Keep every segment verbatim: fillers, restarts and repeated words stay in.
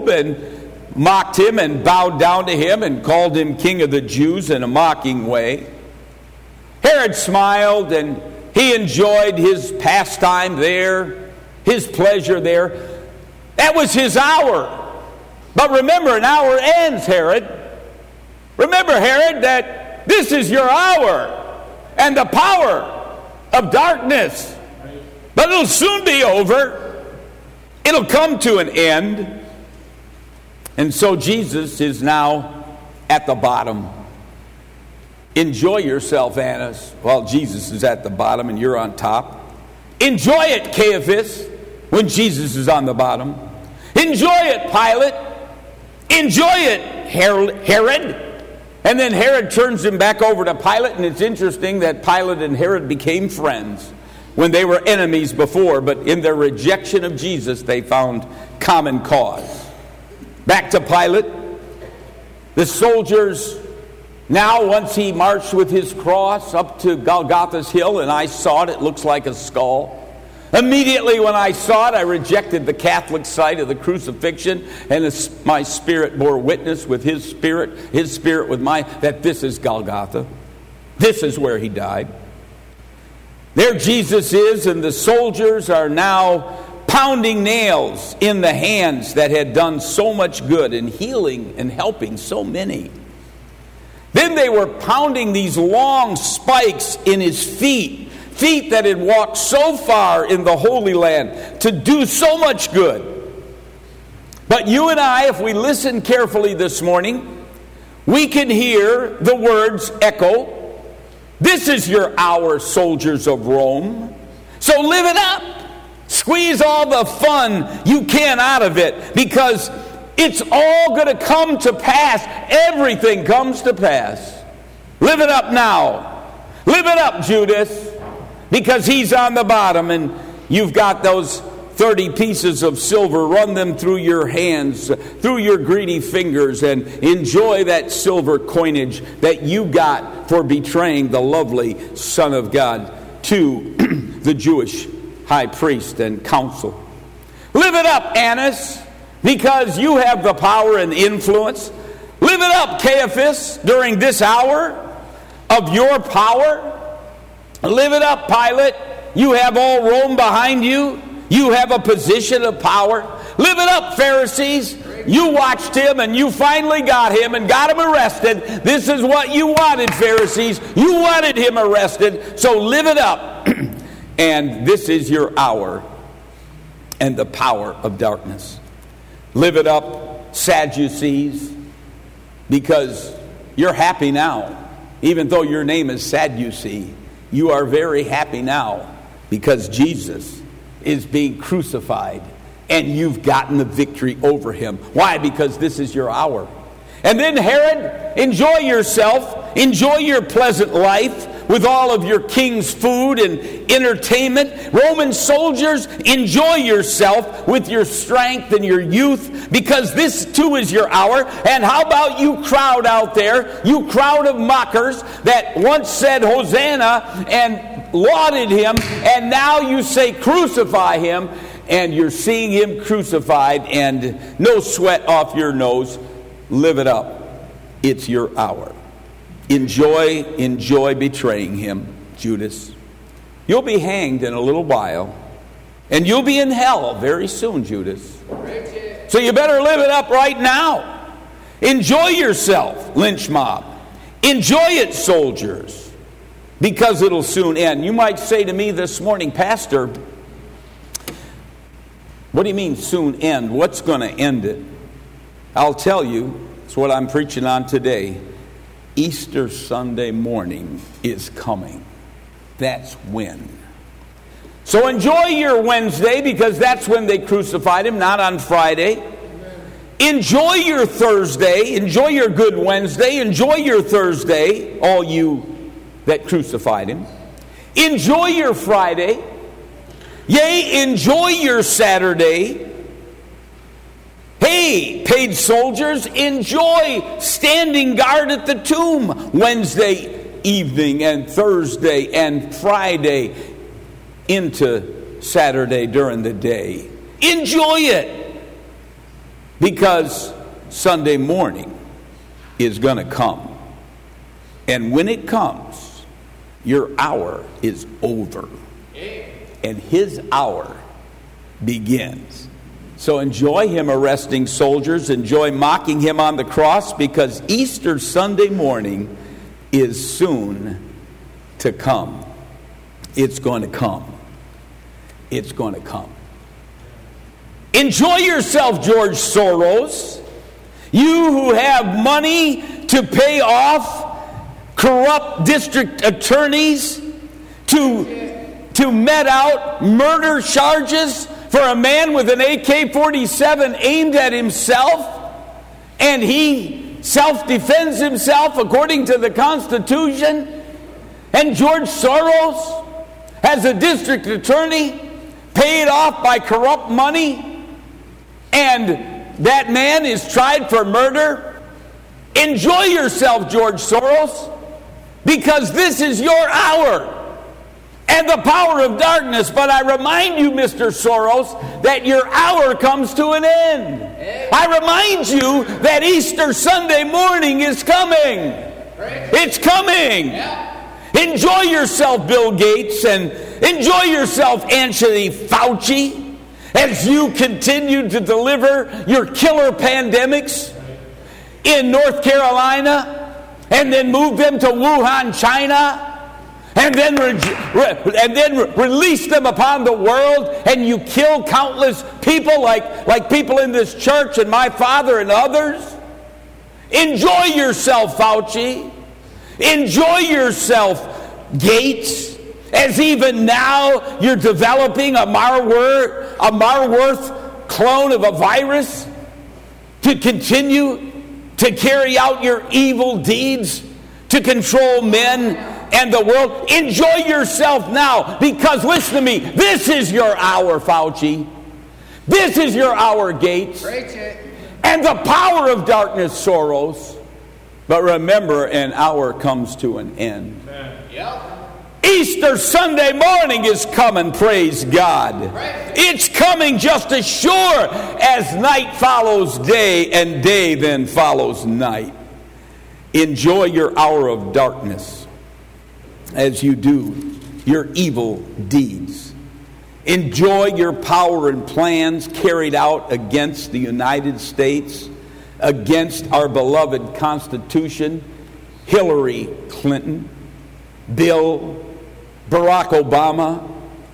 robe and mocked him and bowed down to him and called him King of the Jews in a mocking way. Herod smiled and he enjoyed his pastime there, his pleasure there. That was his hour. But remember, an hour ends, Herod. Remember, Herod, that this is your hour and the power of darkness. But it'll soon be over. It'll come to an end. And so Jesus is now at the bottom. Enjoy yourself, Annas, while Jesus is at the bottom and you're on top. Enjoy it, Caiaphas, when Jesus is on the bottom. Enjoy it, Pilate. Enjoy it, Herod. And then Herod turns him back over to Pilate, and it's interesting that Pilate and Herod became friends when they were enemies before, but in their rejection of Jesus, they found common cause. Back to Pilate. The soldiers, now once he marched with his cross up to Golgotha's hill, and I saw it, it looks like a skull. Immediately when I saw it, I rejected the Catholic site of the crucifixion, and my spirit bore witness with his spirit, his spirit with mine, that this is Golgotha. This is where he died. There Jesus is, and the soldiers are now pounding nails in the hands that had done so much good and healing and helping so many. Then they were pounding these long spikes in his feet. Feet that had walked so far in the Holy Land to do so much good. But you and I, if we listen carefully this morning, we can hear the words echo. This is your hour, soldiers of Rome. So live it up. Squeeze all the fun you can out of it, because it's all going to come to pass. Everything comes to pass. Live it up now. Live it up, Judas. Because he's on the bottom, and you've got those thirty pieces of silver. Run them through your hands, through your greedy fingers, and enjoy that silver coinage that you got for betraying the lovely Son of God to the Jewish high priest and council. Live it up, Annas, because you have the power and influence. Live it up, Caiaphas, during this hour of your power. Live it up, Pilate. You have all Rome behind you. You have a position of power. Live it up, Pharisees. You watched him and you finally got him and got him arrested. This is what you wanted, Pharisees. You wanted him arrested. So live it up. And this is your hour and the power of darkness. Live it up, Sadducees, because you're happy now. Even though your name is Sadducee, you are very happy now because Jesus is being crucified and you've gotten the victory over him. Why? Because this is your hour. And then Herod, enjoy yourself. Enjoy your pleasant life with all of your king's food and entertainment. Roman soldiers, enjoy yourself with your strength and your youth, because this too is your hour. And how about you crowd out there, you crowd of mockers that once said Hosanna and lauded him, and now you say crucify him, and you're seeing him crucified and no sweat off your nose. Live it up. It's your hour. Enjoy, enjoy betraying him, Judas. You'll be hanged in a little while, and you'll be in hell very soon, Judas. So you better live it up right now. Enjoy yourself, lynch mob. Enjoy it, soldiers, because it'll soon end. You might say to me this morning, Pastor, what do you mean soon end? What's going to end it? I'll tell you, it's what I'm preaching on today. Easter Sunday morning is coming. That's when. So enjoy your Wednesday, because that's when they crucified him, not on Friday. Amen. Enjoy your Thursday. Enjoy your Good Wednesday. Enjoy your Thursday, all you that crucified him. Enjoy your Friday. Yea, enjoy your Saturday. Hey, paid soldiers, enjoy standing guard at the tomb Wednesday evening and Thursday and Friday into Saturday during the day. Enjoy it. Because Sunday morning is going to come. And when it comes, your hour is over. And his hour begins. So enjoy him arresting soldiers. Enjoy mocking him on the cross, because Easter Sunday morning is soon to come. It's going to come. It's going to come. Enjoy yourself, George Soros. You who have money to pay off corrupt district attorneys to, to met out murder charges for a man with an A K forty-seven aimed at himself, and he self-defends himself according to the Constitution. And George Soros, as a district attorney, paid off by corrupt money, and that man is tried for murder. Enjoy yourself, George Soros, because this is your hour and the power of darkness. But I remind you, Mister Soros, that your hour comes to an end. I remind you that Easter Sunday morning is coming. It's coming. Enjoy yourself, Bill Gates, and enjoy yourself, Anthony Fauci, as you continue to deliver your killer pandemics in North Carolina, and then move them to Wuhan, China, and then re- re- and then re- release them upon the world, and you kill countless people like, like people in this church and my father and others. Enjoy yourself, Fauci. Enjoy yourself, Gates, as even now you're developing a Marworth, a Marworth clone of a virus to continue to carry out your evil deeds, to control men and the world. Enjoy yourself now, because listen to me, this is your hour, Fauci. This is your hour, Gates. And the power of darkness, Soros. But remember, an hour comes to an end. Yep. Easter Sunday morning is coming, praise God. Right. It's coming just as sure as night follows day and day then follows night. Enjoy your hour of darkness as you do your evil deeds. Enjoy your power and plans carried out against the United States, against our beloved Constitution, Hillary Clinton, Bill, Barack Obama.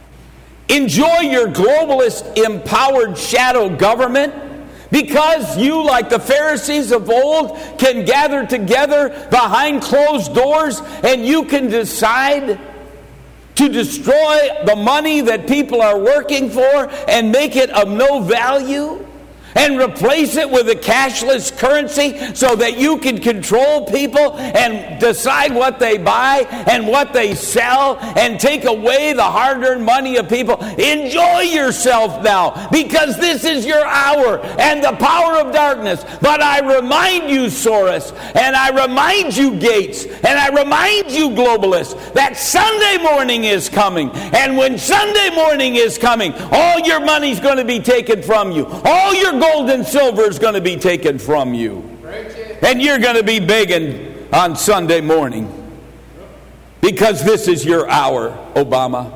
Enjoy your globalist empowered shadow government, because you, like the Pharisees of old, can gather together behind closed doors and you can decide to destroy the money that people are working for and make it of no value, and replace it with a cashless currency so that you can control people and decide what they buy and what they sell and take away the hard-earned money of people. Enjoy yourself now, because this is your hour and the power of darkness. But I remind you, Soros, and I remind you, Gates, and I remind you, globalists, that Sunday morning is coming. And when Sunday morning is coming, all your money's going to be taken from you. All your gold and silver is going to be taken from you. And you're going to be begging on Sunday morning, because this is your hour, Obama.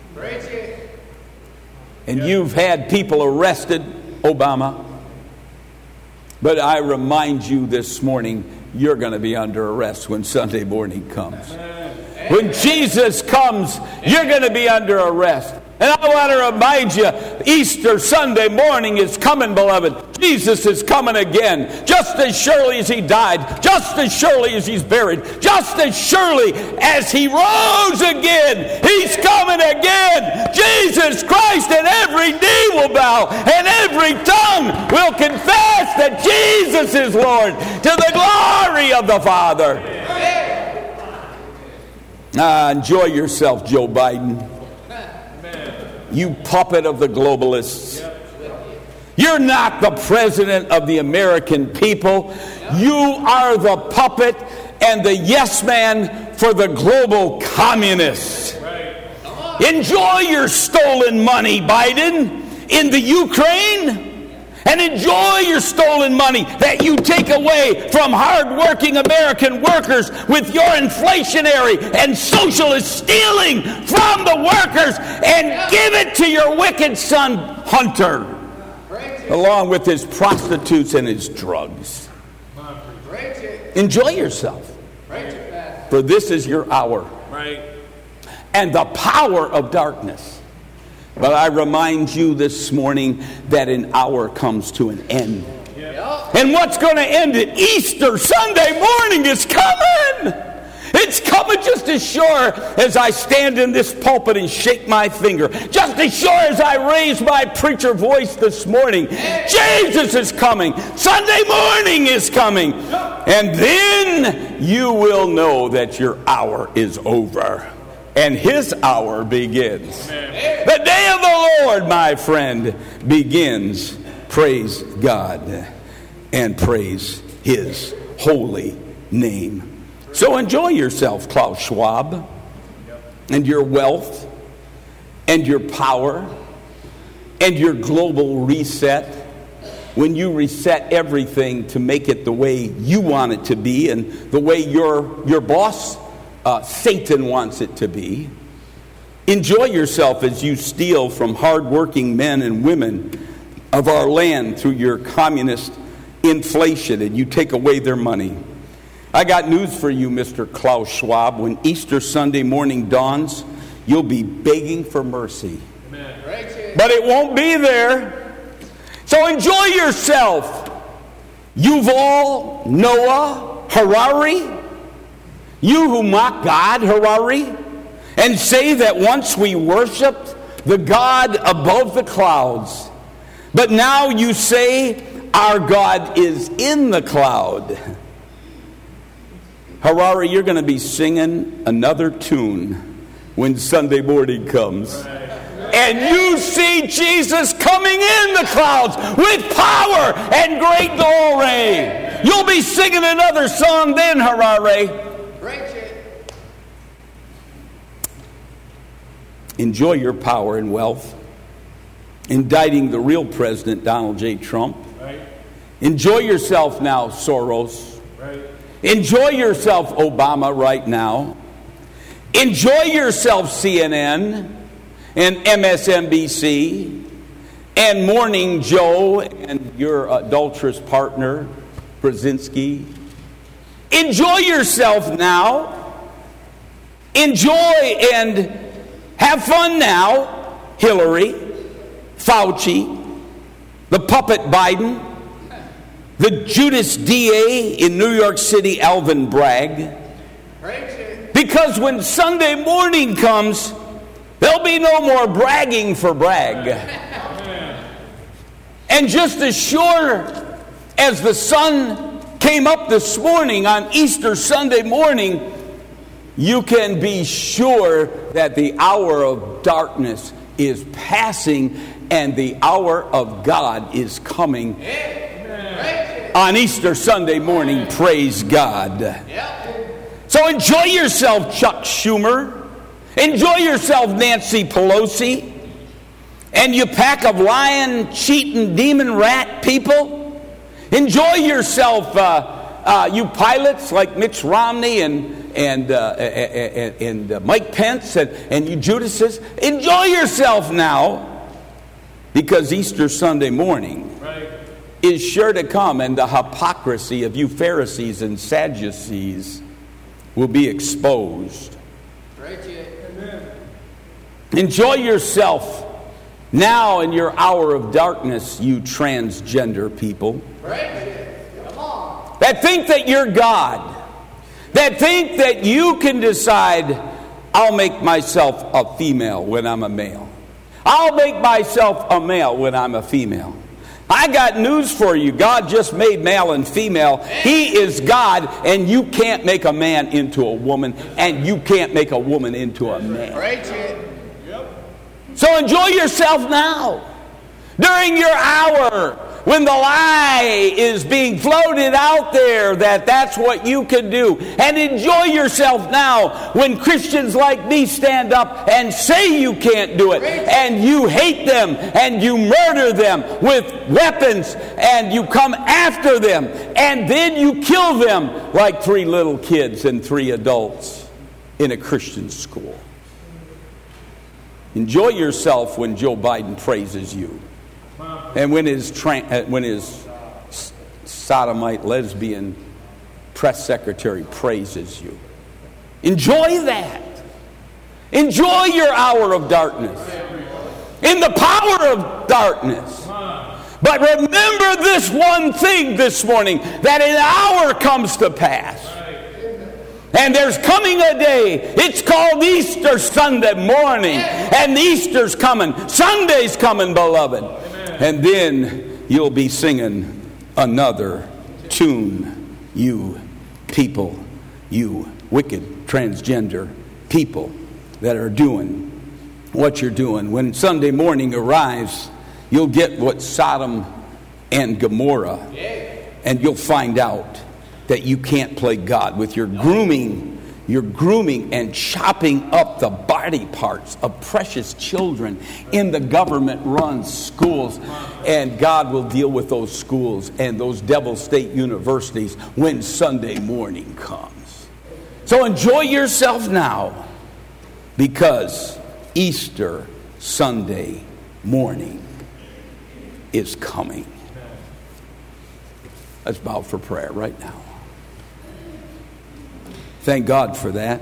And you've had people arrested, Obama. But I remind you this morning, you're going to be under arrest when Sunday morning comes. When Jesus comes, you're going to be under arrest. And I want to remind you, Easter Sunday morning is coming, beloved. Jesus is coming again. Just as surely as he died, just as surely as he's buried, just as surely as he rose again, he's coming again. Jesus Christ, and every knee will bow and every tongue will confess that Jesus is Lord, to the glory of the Father. Ah, enjoy yourself, Joe Biden. You puppet of the globalists. You're not the president of the American people. You are the puppet and the yes man for the global communists. Enjoy your stolen money, Biden, in the Ukraine. And enjoy your stolen money that you take away from hard-working American workers with your inflationary and socialist stealing from the workers, and give it to your wicked son, Hunter, along with his prostitutes and his drugs. Enjoy yourself, for this is your hour and the power of darkness. But I remind you this morning that an hour comes to an end. Yeah. And what's going to end it? Easter Sunday morning is coming. It's coming just as sure as I stand in this pulpit and shake my finger. Just as sure as I raise my preacher voice this morning. Jesus is coming. Sunday morning is coming. And then you will know that your hour is over. And his hour begins. Amen. The day of the Lord, my friend, begins. Praise God and praise his holy name. So enjoy yourself, Klaus Schwab, and your wealth, and your power, and your global reset. When you reset everything to make it the way you want it to be and the way your, your boss Uh, Satan wants it to be. Enjoy yourself as you steal from hardworking men and women of our land through your communist inflation, and you take away their money. I got news for you, Mister Klaus Schwab. When Easter Sunday morning dawns, you'll be begging for mercy. Amen. But it won't be there. So enjoy yourself. Yuval Noah Harari. You who mock God, Harari, and say that once we worshiped the God above the clouds, but now you say our God is in the cloud. Harari, you're going to be singing another tune when Sunday morning comes. And you see Jesus coming in the clouds with power and great glory. You'll be singing another song then, Harari. Enjoy your power and wealth. Indicting the real president, Donald J. Trump. Right. Enjoy yourself now, Soros. Right. Enjoy yourself, Obama, right now. Enjoy yourself, C N N and M S N B C and Morning Joe and your adulterous partner, Brzezinski. Enjoy yourself now. Enjoy and have fun now, Hillary, Fauci, the puppet Biden, the Judas D A in New York City, Alvin Bragg. Because when Sunday morning comes, there'll be no more bragging for brag. And just as sure as the sun came up this morning on Easter Sunday morning, you can be sure that the hour of darkness is passing and the hour of God is coming. Amen. On Easter Sunday morning. Praise God. Yep. So enjoy yourself, Chuck Schumer. Enjoy yourself, Nancy Pelosi. And you pack of lying, cheating, demon rat people. Enjoy yourself, uh, uh, you pilots like Mitch Romney and and uh, and, and uh, Mike Pence and, and you Judases. Enjoy yourself now, because Easter Sunday morning right. is sure to come, and the hypocrisy of you Pharisees and Sadducees will be exposed. Right. Amen. Enjoy yourself now in your hour of darkness, you transgender people. Right. Come on. That think that you're God. That think that you can decide, I'll make myself a female when I'm a male. I'll make myself a male when I'm a female. I got news for you. God just made male and female. He is God, and you can't make a man into a woman, and you can't make a woman into a man. Right. So enjoy yourself now. During your hour when the lie is being floated out there that that's what you can do. And enjoy yourself now when Christians like me stand up and say you can't do it. And you hate them and you murder them with weapons and you come after them. And then you kill them like three little kids and three adults in a Christian school. Enjoy yourself when Joe Biden praises you. And when his, tra- when his sodomite lesbian press secretary praises you. Enjoy that. Enjoy your hour of darkness. In the power of darkness. But remember this one thing this morning, that an hour comes to pass. And there's coming a day, it's called Easter Sunday morning. And Easter's coming. Sunday's coming, beloved. And then you'll be singing another tune, you people, you wicked transgender people that are doing what you're doing. When Sunday morning arrives, you'll get what Sodom and Gomorrah, and you'll find out that you can't play God with your grooming, your grooming and chopping up the body parts of precious children in the government-run schools. And God will deal with those schools and those devil state universities when Sunday morning comes. So enjoy yourself now, because Easter Sunday morning is coming. Let's bow for prayer right now. Thank God for that.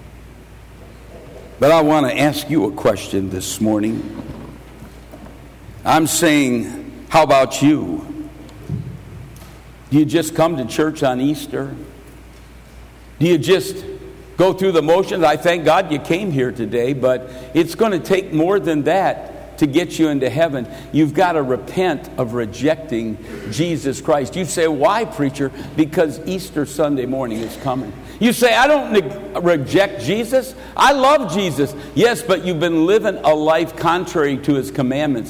But I want to ask you a question this morning. I'm saying, how about you? Do you just come to church on Easter? Do you just go through the motions? I thank God you came here today, but it's going to take more than that to get you into heaven. You've got to repent of rejecting Jesus Christ. You say, why, preacher? Because Easter Sunday morning is coming. You say, I don't ne- reject Jesus. I love Jesus. Yes, but you've been living a life contrary to his commandments.